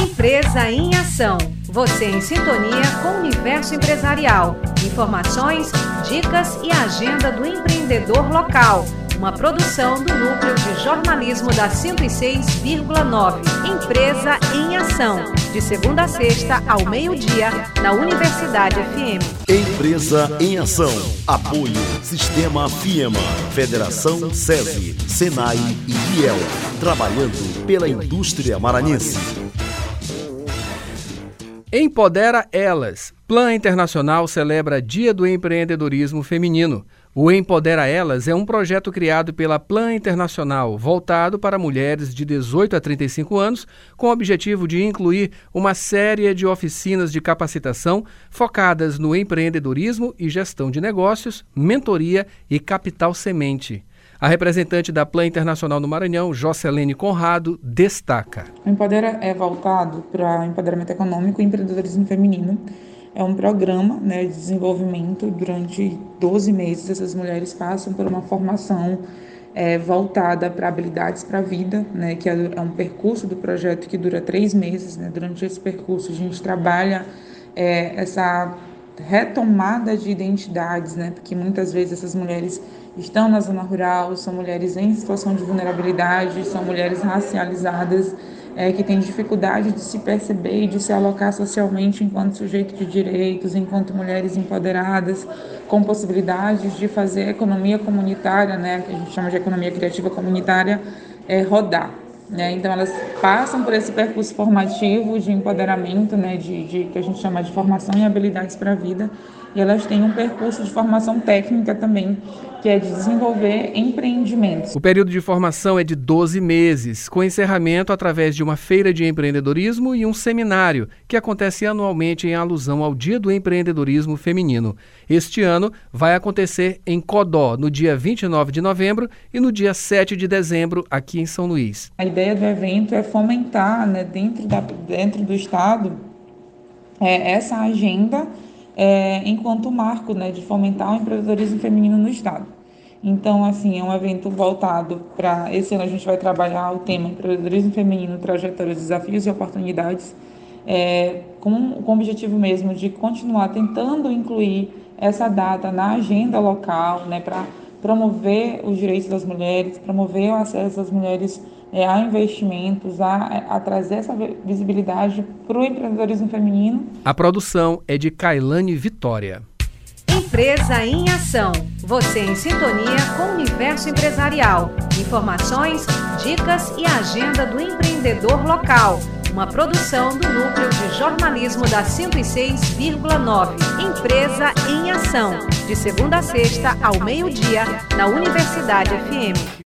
Empresa em Ação. Você em sintonia com o universo empresarial. Informações, dicas e agenda do empreendedor local. Uma produção do Núcleo de Jornalismo da 106,9. Empresa em Ação. De segunda a sexta, ao meio-dia, na Universidade FM. Empresa em Ação. Apoio Sistema FIEMA, Federação SESI, SENAI e IEL. Trabalhando pela indústria maranhense. Empodera Elas. Plan Internacional celebra Dia do Empreendedorismo Feminino. O Empodera Elas é um projeto criado pela Plan Internacional, voltado para mulheres de 18 a 35 anos, com o objetivo de incluir uma série de oficinas de capacitação focadas no empreendedorismo e gestão de negócios, mentoria e capital semente. A representante da Plan Internacional no Maranhão, Jocelene Conrado, destaca. O Empodera é voltado para empoderamento econômico e empreendedorismo feminino. É um programa, de desenvolvimento. Durante 12 meses, essas mulheres passam por uma formação voltada para habilidades para a vida, que é um percurso do projeto que dura 3 meses. Durante esse percurso, a gente trabalha essa retomada de identidades, porque muitas vezes essas mulheres estão na zona rural, são mulheres em situação de vulnerabilidade, são mulheres racializadas, que têm dificuldade de se perceber e de se alocar socialmente enquanto sujeito de direitos, enquanto mulheres empoderadas, com possibilidades de fazer a economia comunitária, que a gente chama de economia criativa comunitária, rodar. Então elas passam por esse percurso formativo de empoderamento, de que a gente chama de formação em habilidades para a vida, e elas têm um percurso de formação técnica também, que é de desenvolver empreendimentos. O período de formação é de 12 meses, com encerramento através de uma feira de empreendedorismo e um seminário, que acontece anualmente em alusão ao Dia do Empreendedorismo Feminino. Este ano vai acontecer em Codó, no dia 29 de novembro e no dia 7 de dezembro, aqui em São Luís. A ideia do evento é fomentar, dentro do Estado, essa agenda enquanto marco, de fomentar o empreendedorismo feminino no Estado. Então, é um evento voltado para... Esse ano a gente vai trabalhar o tema empreendedorismo feminino, trajetórias, desafios e oportunidades, com o objetivo mesmo de continuar tentando incluir essa data na agenda local, para promover os direitos das mulheres, promover o acesso das mulheres a investimentos, a trazer essa visibilidade para o empreendedorismo feminino. A produção é de Kailane Vitória. Empresa em Ação. Você em sintonia com o universo empresarial. Informações, dicas e agenda do empreendedor local. Uma produção do Núcleo de Jornalismo da 106,9. Empresa em Ação. De segunda a sexta, ao meio-dia, na Universidade FM.